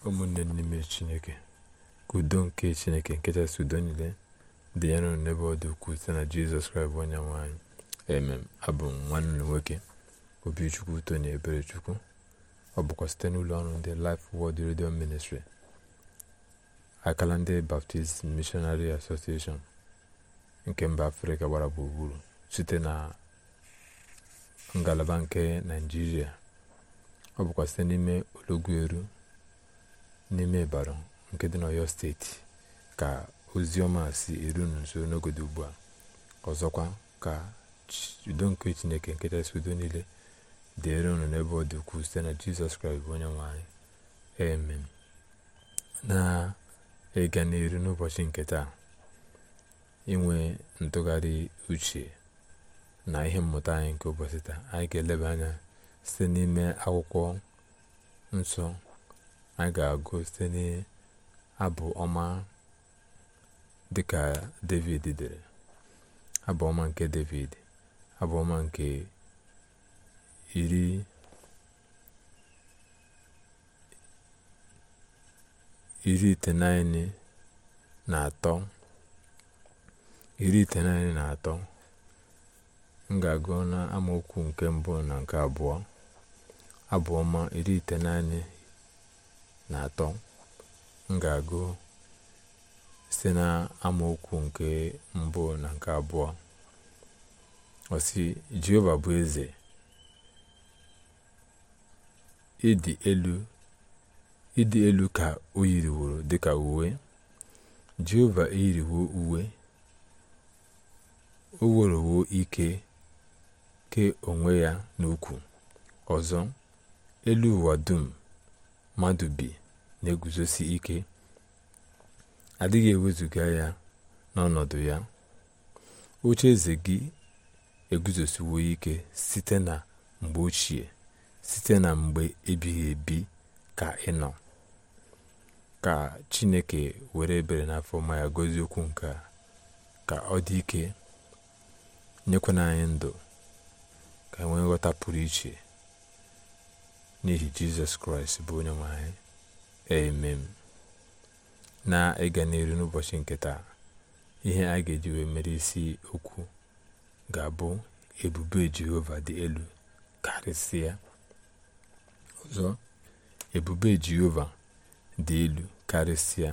ụmụnne n'ime Chineke, ka udo nke Chineke nke kachasị udo niile dị ya n'ụlọ n'ebe ọ dị ukwuu site na Jizọs Kraịst bụ onye nwe anyị. Amen. Abụ m nwanne nwoke Obichukwu Tony Eberechukwu. Ọ bụkwa site n'ụlọ ọrụ ndị Life Word Radio Ministry, akala ndị Baptist Missionary Association nke mba Afrịka gbara gburugburu site na ngalaba nke Naịjirịa. Ọ bụkwa site n'ime Ologweru n'ime Ibadan nke dị n'Ọyọ steeti ka ozi ọma si eru nso n'ogodo ugbu a. Ọzọkwa ka udo nke Chineke nke kachasị udo niile dịrị unu n'ebe ọ dị ukwuu site na Jizọs Kraịst bụ onye nwe anyị. Amen. Na ịga n'iru n'ụbọchị nke taa, inwe ntụgharị uche na ihe mmụta anyị nke ụbọchị taa, anyị ga-eleba anya site n'ime akwụkwọ nsọ. Anyị ga-agụ site n'abụ ọma dịka David dere, abụ ọma nke David, abụ ọma nke iri itenaine na atọ. M ga-agụ na amaokwu nke mbụ na nke abụọ. Abụ ọma iri itenaine na atọ, m ga-agụ site na amaokwu nke mbụ na nke abụọ. Ọ sị, Jehova bụ eze, ịdị elu ka o yiriworo dịka uwe. Jehova eyiriwo uwe, o werewo ike ke onwe ya n'ukwu. Ọzọ, elu ụwa dum mmadụ bi na-eguzosi ike, adịghị ewezuga ya n'ọnọdụ ya. Oche eze gị eguzosiwo ike site na mgbe ochie, site na mgbe ebighị ebi ka ị nọ. Ka Chineke were ebere n'afọ ma ya gọzie okwu nke a, ka ọ dị ike nyekwana anyị ndụ, ka e nwee nghọta pụrụ iche n'ihi Jizọs Kraịst bụ onye nwe anyị. Amen. Na ịga n'iru n'ụbọchị nke taa, ihe a ga-eji wee mere isi okwu ga-abụ ebube Jehova dị elu karịsịa. Ọzọ, ebube Jehova dị elu karịsịa.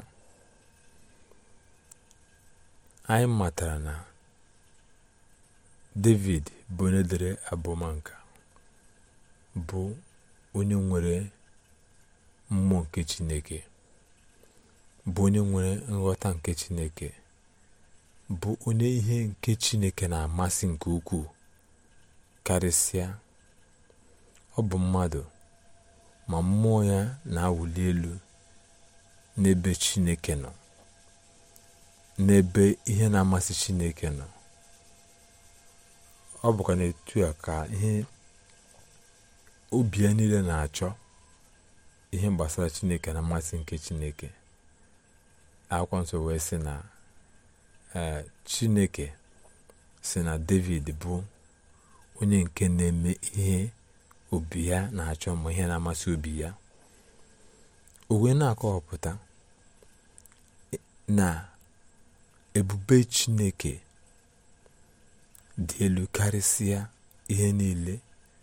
Anyị matara na David bụ onye dere abụọma nke bụ onye nwere mmụọ nke Chineke, bụ onye nwere nghọta nke Chineke, bụ onye ihe nke Chineke na-amasị nke ukwuu karịsịa. Ọ bụ mmadụ, ma mmụọ ya na-awụli elu n'ebe Chineke nọ, n'ebe ihe na-amasị Chineke nọ. Ọ bụkwa n'etu a ka ihe obi ya niile na-achọ ihe gbasara Chineke na mmasị nke Chineke. Akwụkwọ nsọ wee sị na Chineke sị na David bụ onye nke na-eme ihe obi ya na-achọ ma ihe na-amasị obi ya. O wee na-akọwapụta na ebube Chineke dị elu karịsịa ihe niile.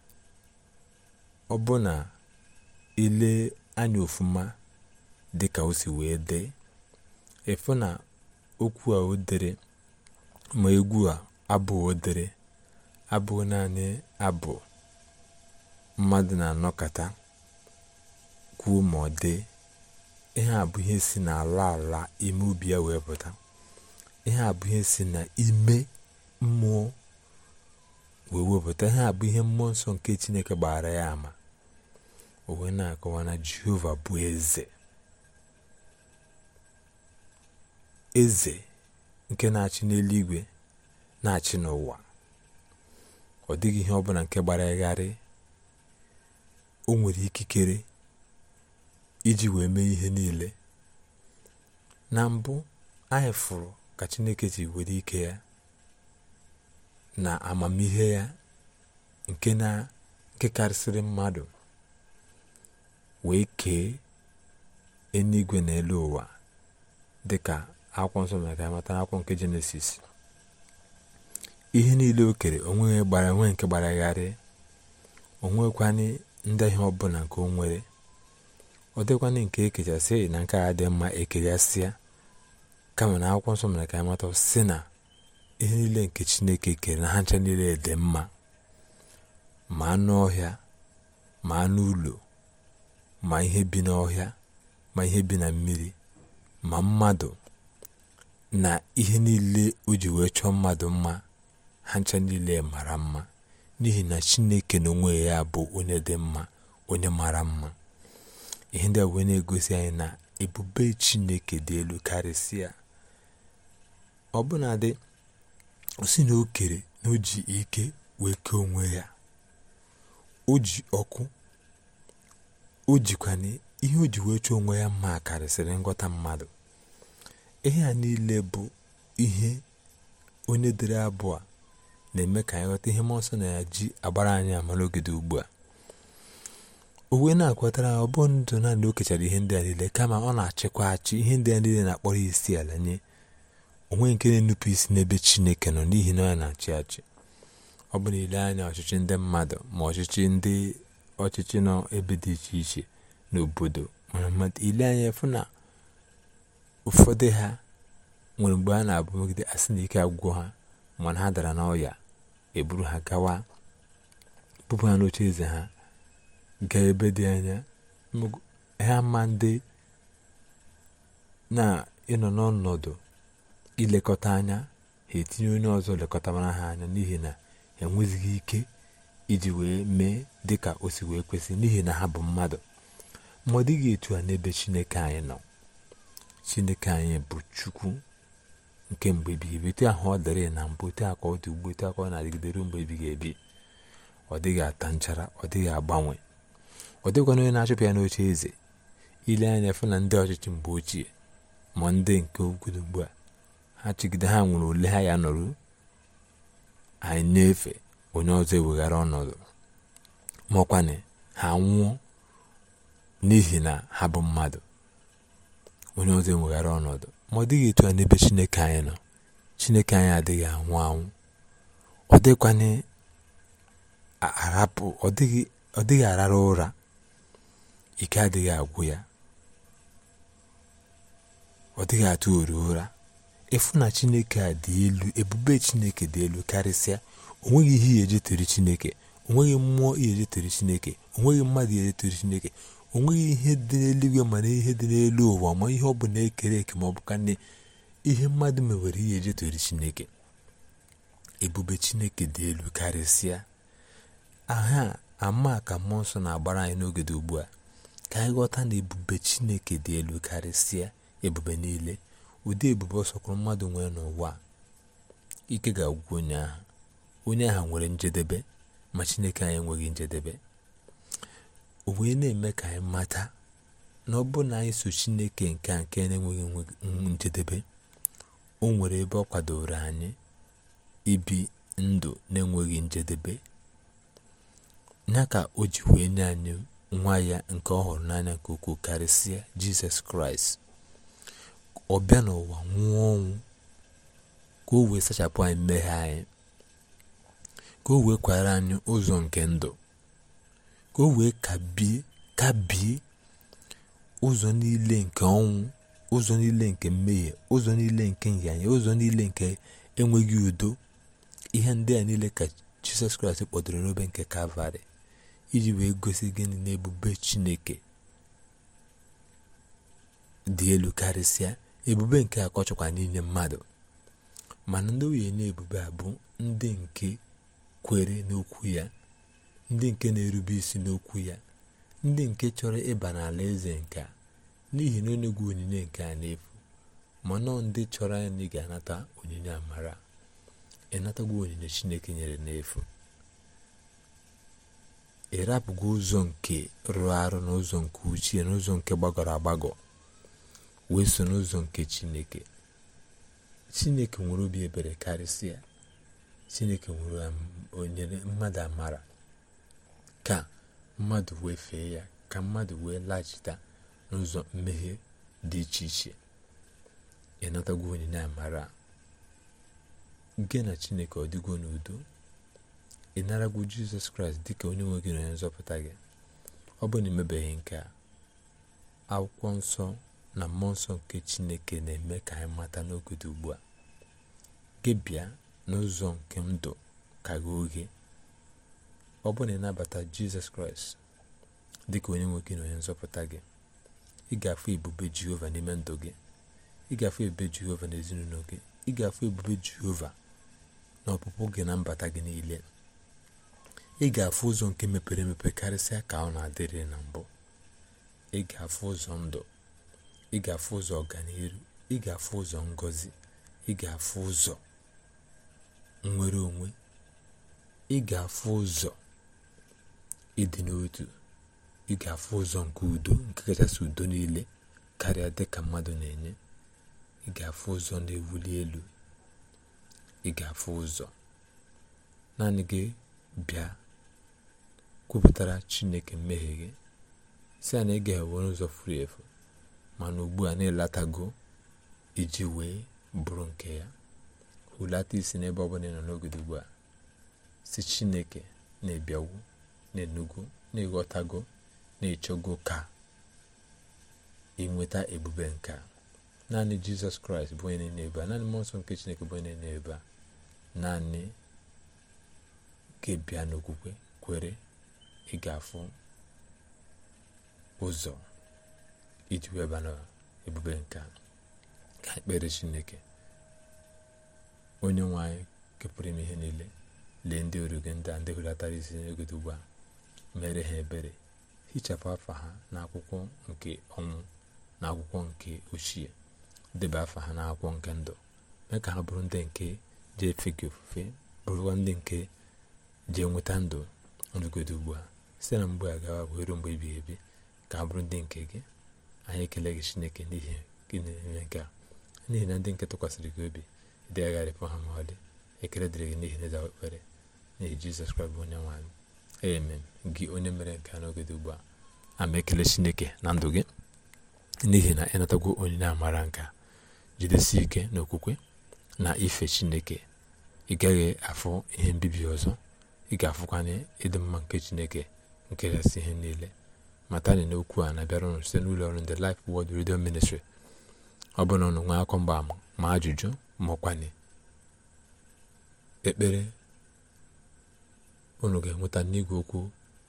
Ọ bụ na ile anya ofuma dịka o si wee dee, efu na okwu a o dere, ma egwu a abụ o dere, abụghị naanị abụ mmadụ na-anọkọta kwuo ma ọ dee. Ihe a bụ ihe si n'ala ime obi ya wee pụta. Ihe a bụ ihe si n'ime mmụọ wee wepụta. Ihe a bụ ihe mmụọ nsọ nke Chineke gbara ya ama. O wee na-akọwa na Jehova bụ eze, eze nke na-achị n'eluigwe, na-achị n'ụwa. Ọ dịghị ihe ọbụla nke gbara igharị. O nwere ikikere iji wee mee ihe niile. Na mbụ, anyị fụrụ ka Chineke ji were ike ya na amamihe ya nke karịsịrị mmadụ wee kee eluigwe na elu ụwa, dịka akwụkwọ nsọ mere ka anyị mata n'akwụkwọ nke Jenesis. Ihe niile o kere onwe nke gbaragharị, onwekwanị ndị ihe ọbụla nke o nwere. Ọ dịkwanị nke ekechasị na nke a dị mma ekegasịa, kama na akwụkwọ nsọ mere ka anyị mata sị na ihe niile nke Chineke kere na ha ncha niile dị mma, ma anụ ọhịa, ma anụ ụlọ, ma ihe bi n'ọhịa, ma ihe bi na mmiri, ma mmadụ, na ihe niile o ji wee chọọ mmadụ mma, ha ncha niile mara mma, n'ihi na Chineke n'onwe ya bụ onye dị mma, onye mara mma. Ihe ndị a wee na-egosi anyị na ebube Chineke dị elu karịsịa. Ọbụnadị o si na o kere na o ji ike wee kee onwe ya, o ji ọkụ, o jikwana ihe o ji wee chọọ onwe ya mma karịsịrị nghọta mmadụ. Ihe a niile bụ ihe onye dere abụ a na-eme ka anyị ghọta ihe mmụọ nsọ na ya ji agbara anyị ama n'ogede ugbu a. O wee na-akwatara ọ bụ ndụ naanị o kechara ihe ndị a niile, kama ọ na-achịkwa achị ihe ndị a niile na-akpọrọ isi ala nye. Onwe nke na-enupụ isi n'ebe Chineke nọ, n'ihi na ọ na-achị achị. Ọ bụ na ile anya ọchịchị ndị mmadụ, ma ọchịchị nọ ebe dị iche iche n'obodo, mana mmadụ ile anya fụ na ụfọdụ ha nwere mgbe a na-abụ megide asị na ike agwụgwọ ha, mana ha dara n'ọya, eburu ha gawa bupụ ha n'oche eze ha gaa ebe dị anya. Ha ma ndị na ịnọ n'ọnọdụ ilekọta anya, ha etinye onye ọzọ lekọtara ha anya, n'ihi na enwezighị ike iji wee mee dịka o si wee kwesị, n'ihi na ha bụ mmadụ. Ma ọ dịghị etu a n'ebe Chineke anyị nọ. Chineke anyị bụ Chukwu nke mgbe ebighị ebi. Etu ahụ ọ dịrị na mbụ, etu aka ọ dị ugbu, etu aka ọ na-adịgide ruo mgbe ebighị ebi. Ọ dịghị ata nchara, ọ dịghị agbanwe. Ọ dịkwana onye na-achụpụ ya n'oche eze. Ile anya fụ na ndị ọchịchị mgbe ochie ma ndị nke obodo ugbu a, ha chigide, ha nwere ole ha ya nọrụ, anyị na-efe onye ọzọ eweghara ọnọdụ, ma ọkwanị ha nwụọ n'ihi na ha bụ mmadụ, onye ọzọ eweghara ọnọdụ. Ma ọ dịghị etu a n'ebe Chineke anyị nọ. Chineke anyị adịghị anwụ anwụ, ọ dịkwanị arapụ, ọ dịghị arara ụra, ike adịghị agwụ ya, ọ dịghị atụ ụra. Ịfụ na Chineke a dị elu, ebube Chineke dị elu karịsịa. O nweghị ihe ihe ejetere Chineke, o nweghị mmụọ ihe ejetere Chineke, o nweghị mmadụ ihe ejetere Chineke, o nweghị ihe dị n'eluigwe ma na ihe dị n'elu ụwa, ma ihe ọ bụ na-ekere eke, ma ọ bụ ka ihe mmadụ mewere ihe ejetere Chineke. Ebube Chineke dị elu karịsịa. Aha ama ka mmụọ nsọ na-agbara anyị n'oge dị ugbu a, ka anyị ghọta na ebube Chineke dị elu karịsịa ebube niile. Ụdị ebube ọ sọkwuru mmadụ nwere n'ụwa, ike ga-agwụ onye ahụ nwere njedebe, ma Chineke anyị enweghị njedebe. O wee na-eme ka anyị mata na ọ bụ na anyị so Chineke nke na-enweghị njedebe, o nwere ebe ọ kwadoro anyị ibi ndụ na-enweghị njedebe. Ya ka o ji wee nye anyị nwa ya nke ọ hụrụ n'anya nke ukwuu karịsịa, Jizọs Kraịst. Ọ bịa n'ụwa nwụọ ọnwụ ka o wee sachapụ anyị mmehie anyị, ka o wee kwara anyị ụzọ nke ndụ, ka o wee kabie ụzọ niile nke ọnwụ, ụzọ niile nke mmehie, ụzọ niile nke nyanya, ụzọ niile nke enweghị udo. Ihe ndị a niile ka Jizọs Kraịst kpọdoro n'obe nke Kalvarị, iji wee gosi gịnị? Na ebube Chineke dị elu karịsịa. Ebube nke akọchọkwa n'inye mmadụ, mana ndị nwunye na ebube a bụ ndị nke kwere n'okwu ya, ndị nke na-erube isi n'okwu ya, ndị nke chọrọ ịba n'ala eze nke a, n'ihi na onye gwu onyinye nke a n'efu. Mana ndị chọrọ ya na ị ga-anata onyinye amara, ịnatagwo onyinye Chineke nyere n'efu. Ịrapụgo ụzọ nke rụrụ arụ na ụzọ nke uchie na ụzọ nke gbagọrọ agbagọ, wee so n'ụzọ nke Chineke. Chineke nwere obi ebere karịsịa. Chineke nwere onyere mmadụ amara, ka mmadụ wee fee ya, ka mmadụ wee laghachita n'ụzọ mmehie dị iche iche. ịnatagwo onyinye amara gị na Chineke ọ dịgo n'udo. ị naragwo Jizọs Kraịst dịka onye nwe gị na onye nzọpụta gị. ọ bụ na imebeghị nke a, akwụkwọ nsọ na mmụọ nsọ nke Chineke na-eme ka anyị mata n'oge dị ugbu a, gị bịa n'ụzọ nke ndụ ka gị oge. ọ bụ na ịnabata Jizọs Kraịst dịka onye nwe gị na onye nzọpụta gị, ị ga-afụ ebube Jehova n'ime ndụ gị, ị ga-afụ ebube Jehova n'ezinụlọ gị, ị ga-afụ ebube Jehova n'ọpụpụ gị na mbata gị niile. ị ga-afụ ụzọ nke mepere emepe karịsịa ka ọ na-adịrị na mbụ. ị ga-afụ ụzọ ndụ, ị ga-afụ ụzọ ọganihu, ị ga-afụ ụzọ ngọzi, ị ga-afụ ụzọ nnwere onwe, ị ga-afụ ụzọ ịdị n'otu, ị ga-afụ ụzọ nke udo, nke kachasị udo niile karịa dịka mmadụ na-enye. ị ga-afụ ụzọ na-ewuli elu, ị ga-afụ ụzọ. naanị gị bịa kwupụtara Chineke mmehie gị, si na ị ga-ewe n'ụzọ furu efu, mana ugbu a na-elatago iji wee bụrụ nke ya. hulata isi n'ebe ọ bụla ị nọ n'ogodo ugbu a, si Chineke na-ebiawu, na-enugo, na-eghọtago, na-echọgo ka ị nweta ebube nke a. naanị Jizọs Kraịst bụ onye na-ebe a, naanị mmụọ nsọ nke Chineke bụ onye na-ebe a. naanị gị bịa n'okwukwe kwere, ị ga-afụ ụzọ iji weba na ebube nke a. ka ekpere Chineke. onye nwe anyị nke pụrụ ime ihe niile, lee ndị oru gị ndị a ndị hulatara isi n'ogodo ugbu a, mere ha ebere, hichapụ afa ha n'akwụkwọ nke ọnwụ na akwụkwọ nke ochie, debe afa ha n'akwụkwọ nke ndụ. mee ka ha bụrụ ndị nke ji efe gị ofufe, bụrụkwa ndị nke ji enweta ndụ n'ogodo ugbu a, site na mgbe a gawa bụ ruo mgbe ebighị ebi, ka ha bụrụ ndị nke gị. anyị ekele gị Chineke n'ihi gị na-eme nke a, n'ihi na ndị nke tụkwasịrị gị obi dị agharịpụ ha ma ọ dị. ekele dịrị gị n'ihi na ịza ekpere n'ihi Jizọs Kraịst bụ onye nwe anyị. amen. gị onye mere nke a n'oge dị ugbu a, ama ekele Chineke na ndụ gị n'ihi na ịnatagwo onyinye amara nke a. jidesi ike n'okwukwe na ife Chineke. ị gaghị afụ ihe mbibi ọzọ, ị ga-afụkwanye ịdị mma nke Chineke nke kachasị ihe niile. matani n'okwu a na-abịara ọnụ site n'ụlọ ọrụ ndị Life Word Radio Ministry. ọ bụ na ọnụ nwa akọ mgbaama ma ajụjụ ma ọkwanye ekpere, unu ga-enweta n'igwe okwu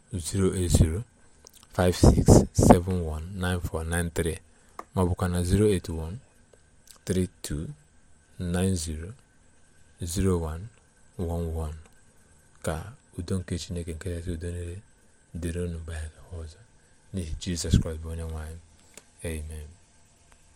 08056719493 ma ọ bụkwa na 08132900111. ka udo nke Chineke nke kachasị udo niile dịrị unu mgbe anyị ga-ahụ ọzọ, n'ihi Jizọs Kraịst bụ onye nwe anyị. amen.